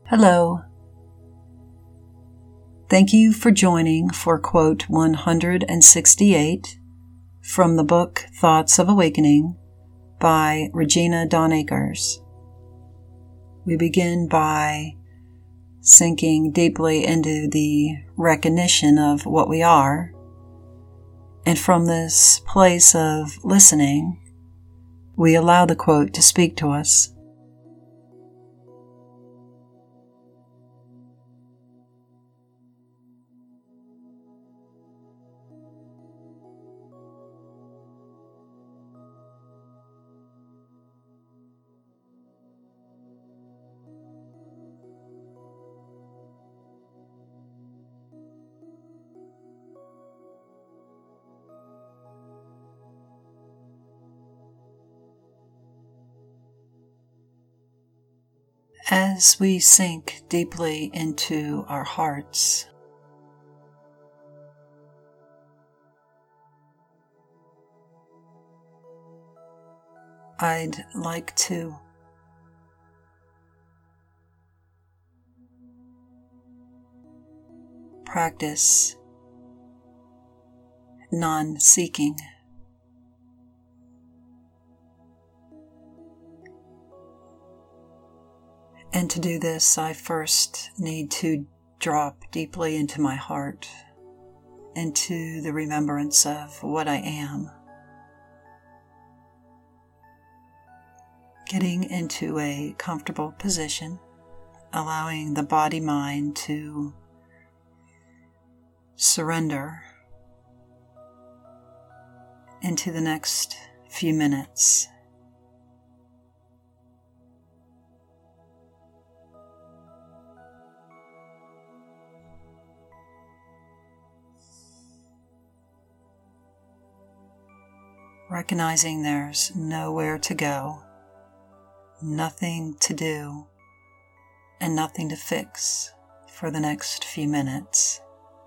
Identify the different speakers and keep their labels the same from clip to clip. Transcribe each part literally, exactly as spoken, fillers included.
Speaker 1: Hello. Thank you for joining for quote one hundred sixty-eight from the book Thoughts of Awakening by Regina Dawn Akers. We begin by sinking deeply into the recognition of what we are, and from this place of listening, we allow the quote to speak to us. As we sink deeply into our hearts, I'd like to practice non-seeking. And to do this, I first need to drop deeply into my heart, into the remembrance of what I am. Getting into a comfortable position, allowing the body-mind to surrender into the next few minutes. Recognizing there's nowhere to go, nothing to do, and nothing to fix for the next few minutes.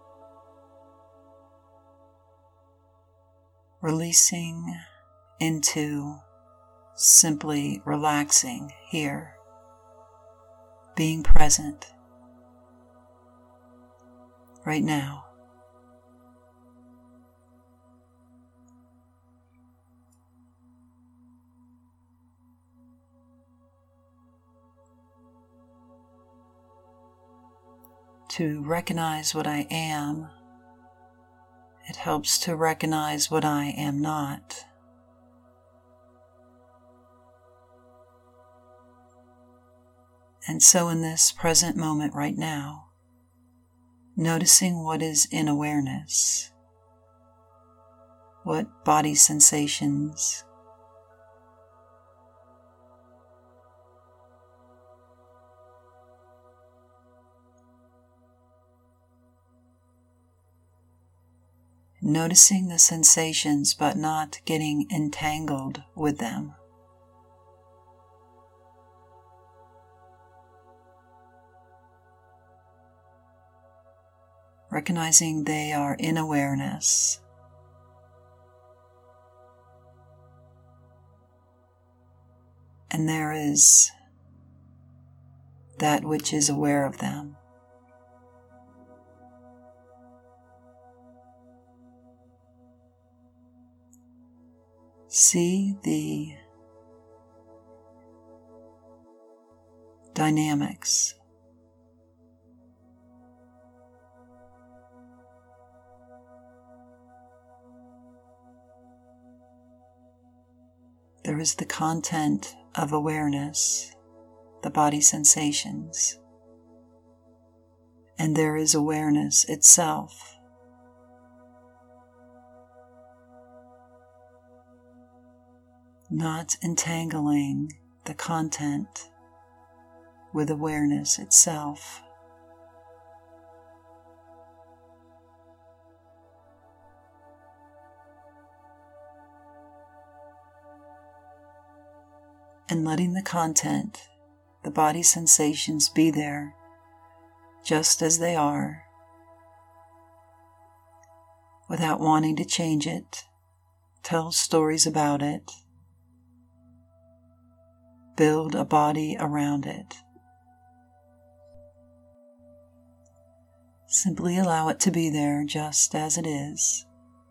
Speaker 1: Releasing into simply relaxing here, being present right now. To recognize what I am, it helps to recognize what I am not. And so in this present moment right now, noticing what is in awareness, what body sensations, noticing the sensations but not getting entangled with them. Recognizing they are in awareness. And there is that which is aware of them. See the dynamics. There is the content of awareness, the body sensations, and there is awareness itself. Not entangling the content with awareness itself. And letting the content, the body sensations be there just as they are, without wanting to change it, tell stories about it, build a body around it. Simply allow it to be there just as it is.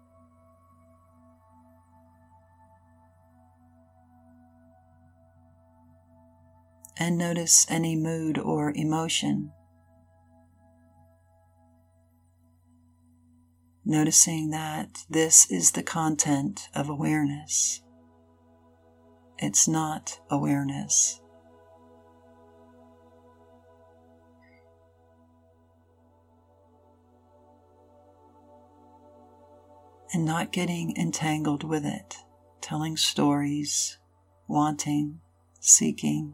Speaker 1: And notice any mood or emotion. Noticing that this is the content of awareness. It's not awareness. And not getting entangled with it, telling stories, wanting, seeking.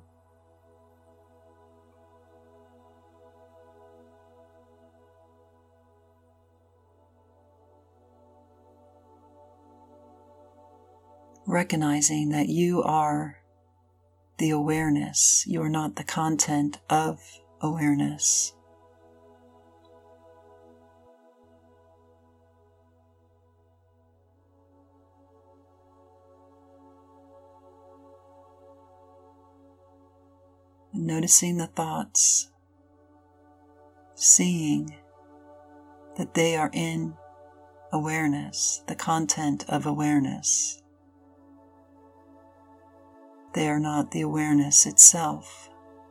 Speaker 1: Recognizing that you are the awareness, you are not the content of awareness. Noticing the thoughts, seeing that they are in awareness, the content of awareness. They are not the awareness itself.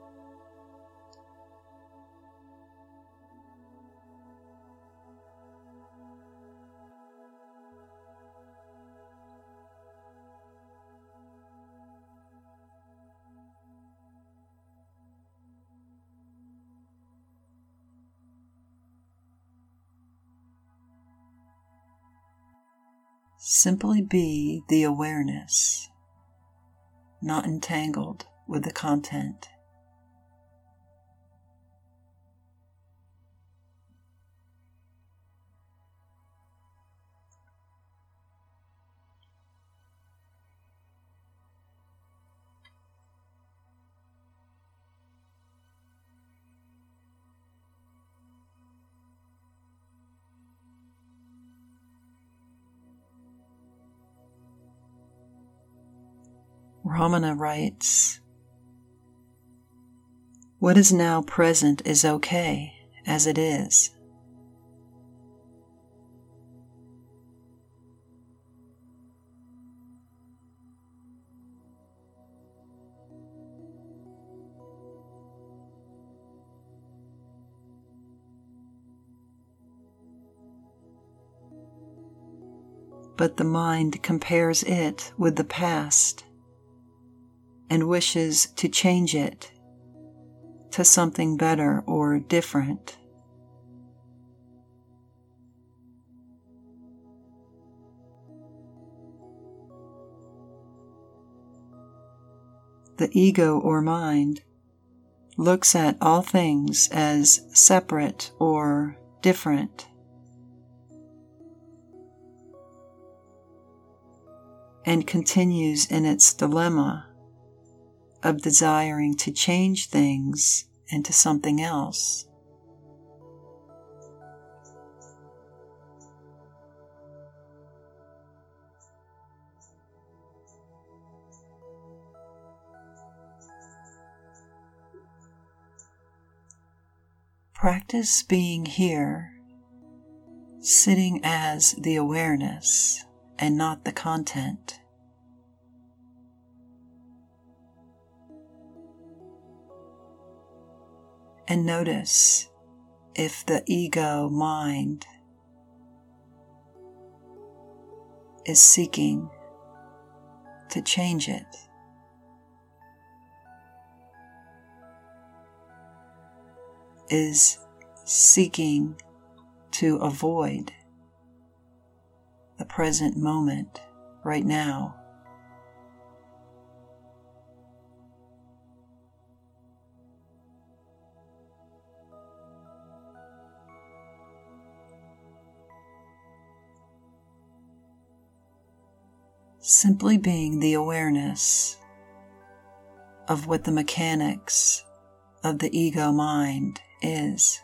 Speaker 1: Simply be the awareness, not entangled with the content. Ramana writes, "What is now present is okay as it is. But the mind compares it with the past and wishes to change it to something better or different. The ego or mind looks at all things as separate or different, and continues in its dilemma of desiring to change things into something else. Practice being here, sitting as the awareness and not the content. And notice if the ego mind is seeking to change it. Is seeking to avoid the present moment right now. Simply being the awareness of what the mechanics of the ego mind is.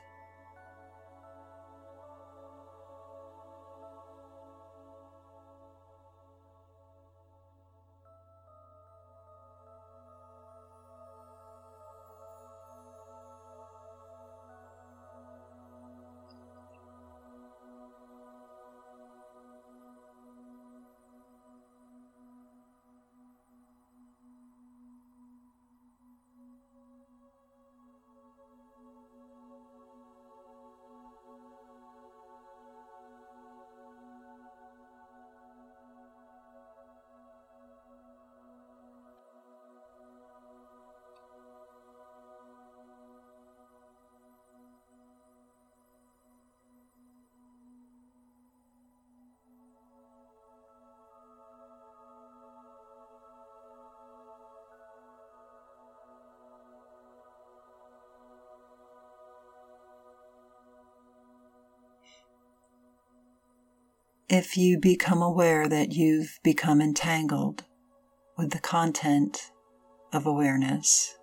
Speaker 1: If you become aware that you've become entangled with the content of awareness,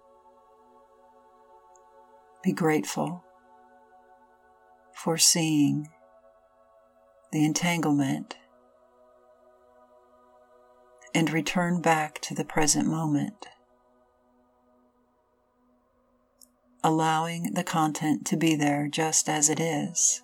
Speaker 1: be grateful for seeing the entanglement and return back to the present moment, allowing the content to be there just as it is,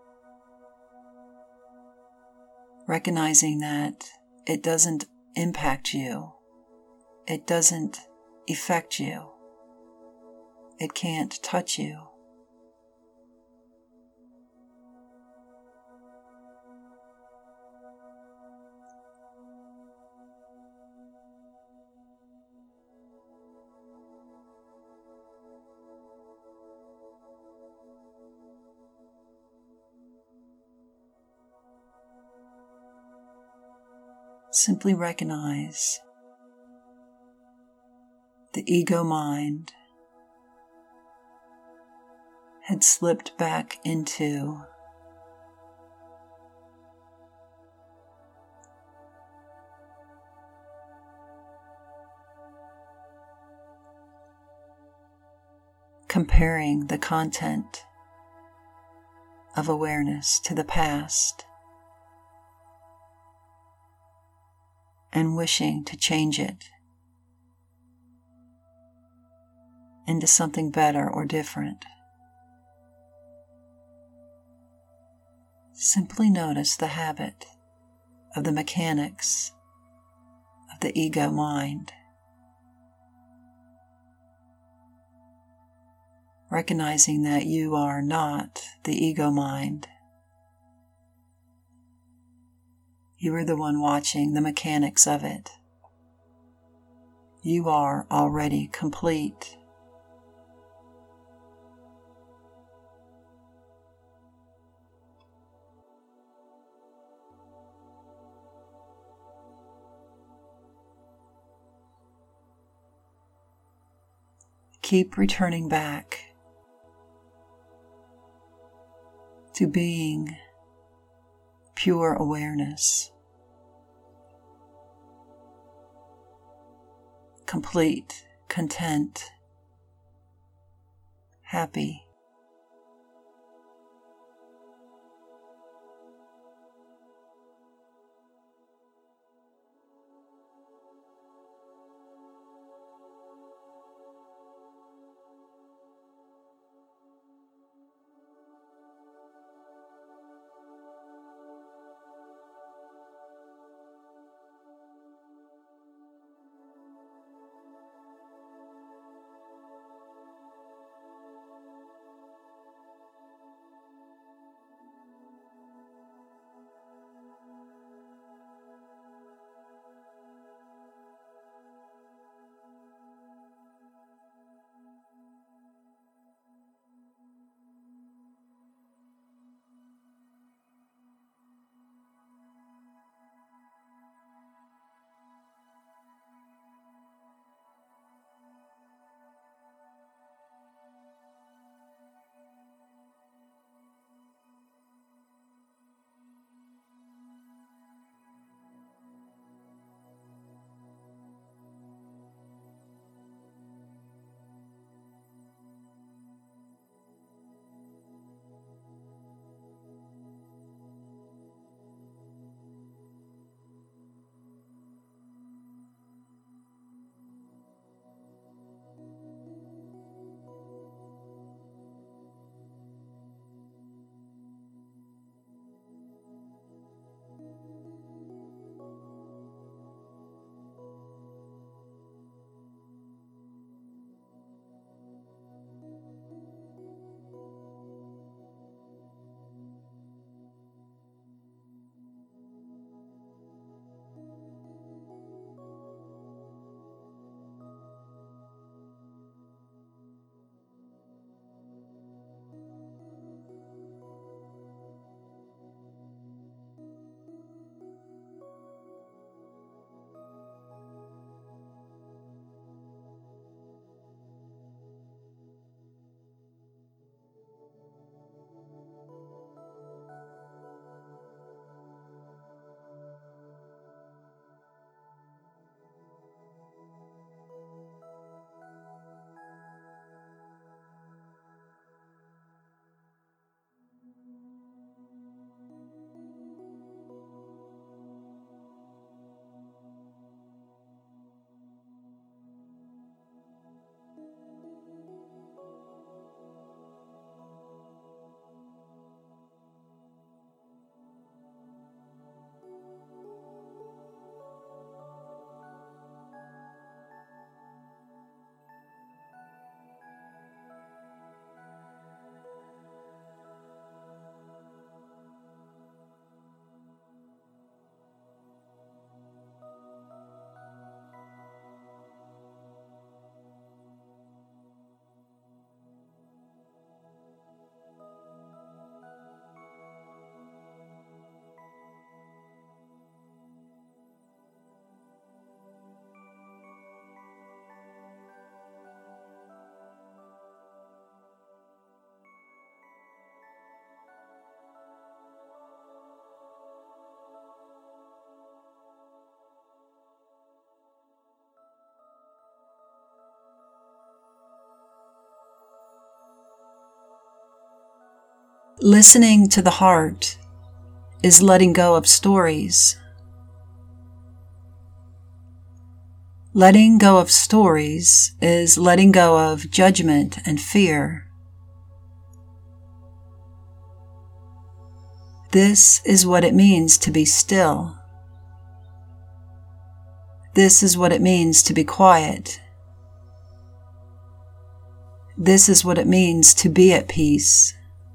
Speaker 1: recognizing that it doesn't impact you, it doesn't affect you, it can't touch you. Simply recognize the ego mind had slipped back into comparing the content of awareness to the past and wishing to change it into something better or different. Simply notice the habit of the mechanics of the ego mind, recognizing that you are not the ego mind. You are the one watching the mechanics of it. You are already complete. Keep returning back to being pure awareness, complete, content, happy. Listening to the heart is letting go of stories. Letting go of stories is letting go of judgment and fear. This is what it means to be still. This is what it means to be quiet. This is what it means to be at peace.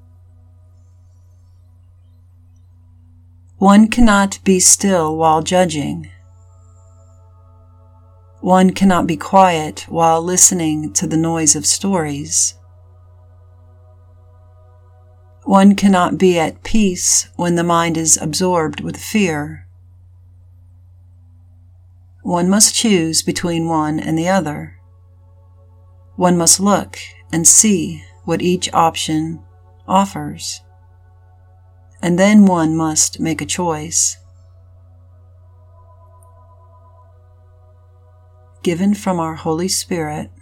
Speaker 1: One cannot be still while judging. One cannot be quiet while listening to the noise of stories. One cannot be at peace when the mind is absorbed with fear. One must choose between one and the other. One must look and see what each option offers. And then one must make a choice. Given from our Holy Spirit.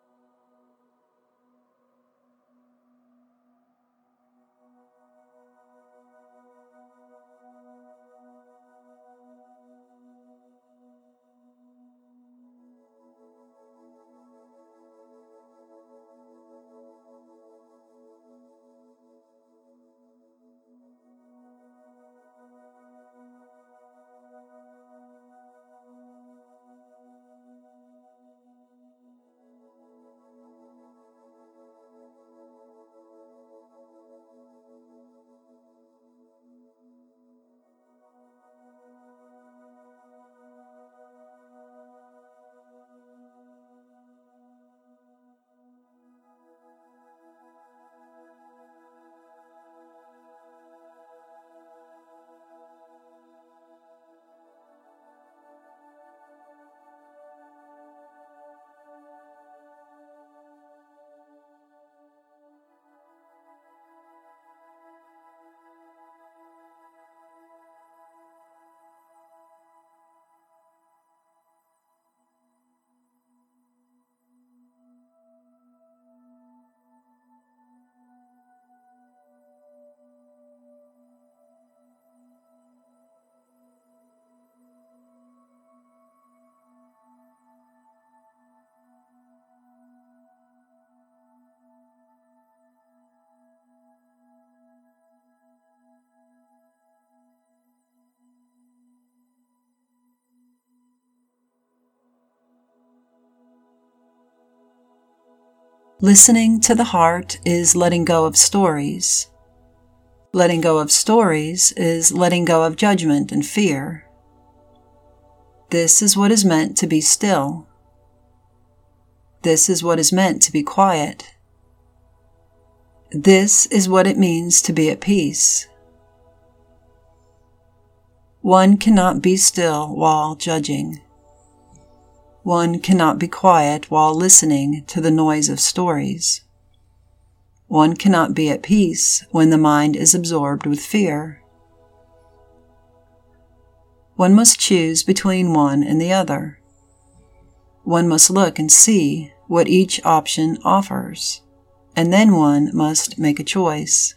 Speaker 1: Listening to the heart is letting go of stories. Letting go of stories is letting go of judgment and fear. This is what is meant to be still. This is what is meant to be quiet. This is what it means to be at peace. One cannot be still while judging. One cannot be quiet while listening to the noise of stories. One cannot be at peace when the mind is absorbed with fear. One must choose between one and the other. One must look and see what each option offers, and then one must make a choice.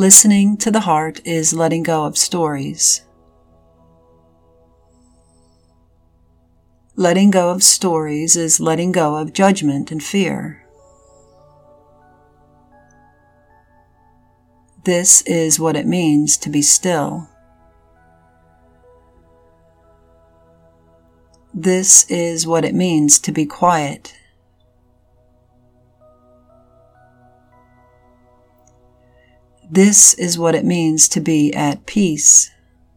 Speaker 1: Listening to the heart is letting go of stories. Letting go of stories is letting go of judgment and fear. This is what it means to be still. This is what it means to be quiet. This is what it means to be at peace.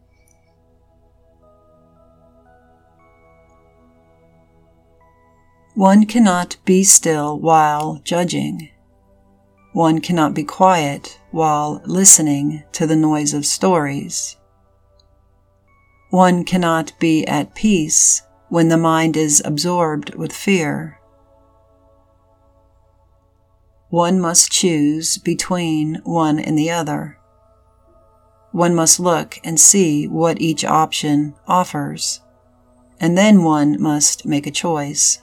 Speaker 1: One cannot be still while judging. One cannot be quiet while listening to the noise of stories. One cannot be at peace when the mind is absorbed with fear. One must choose between one and the other. One must look and see what each option offers, and then one must make a choice.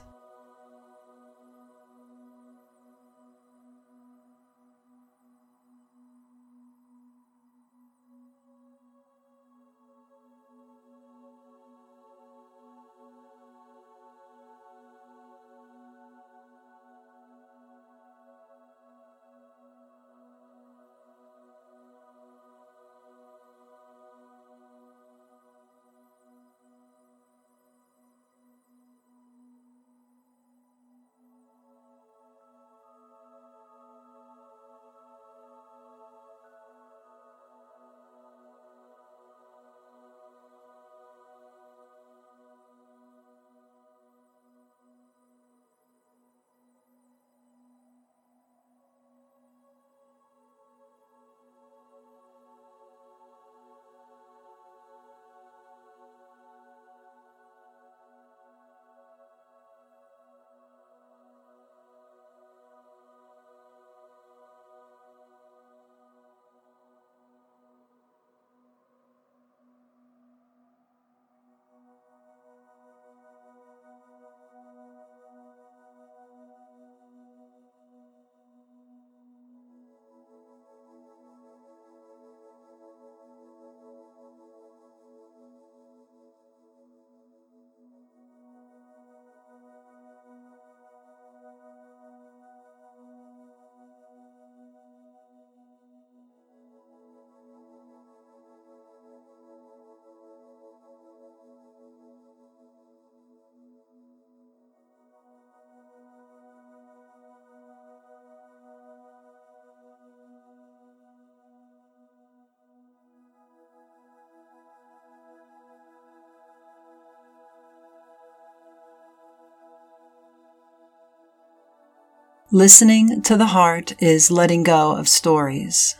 Speaker 1: Listening to the heart is letting go of stories.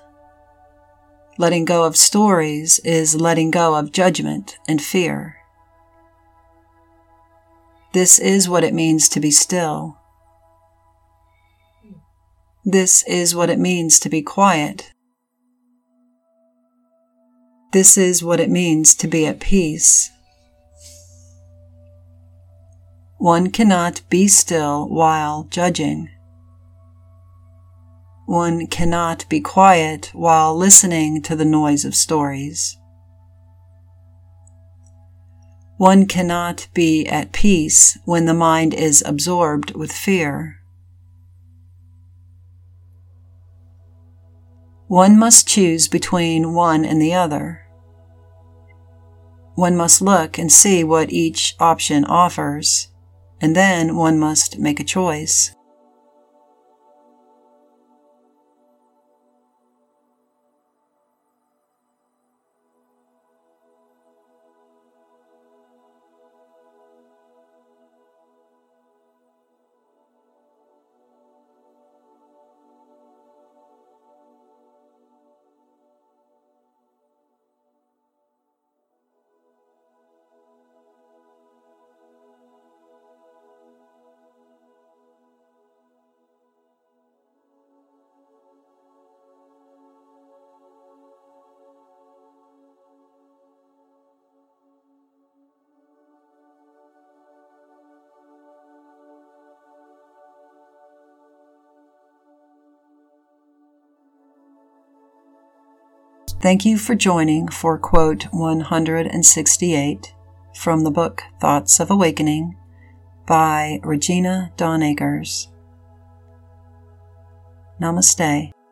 Speaker 1: Letting go of stories is letting go of judgment and fear. This is what it means to be still. This is what it means to be quiet. This is what it means to be at peace. One cannot be still while judging. One cannot be quiet while listening to the noise of stories. One cannot be at peace when the mind is absorbed with fear. One must choose between one and the other. One must look and see what each option offers, and then one must make a choice. Thank you for joining for quote one hundred sixty-eight from the book Thoughts of Awakening by Regina Dawn Akers. Namaste.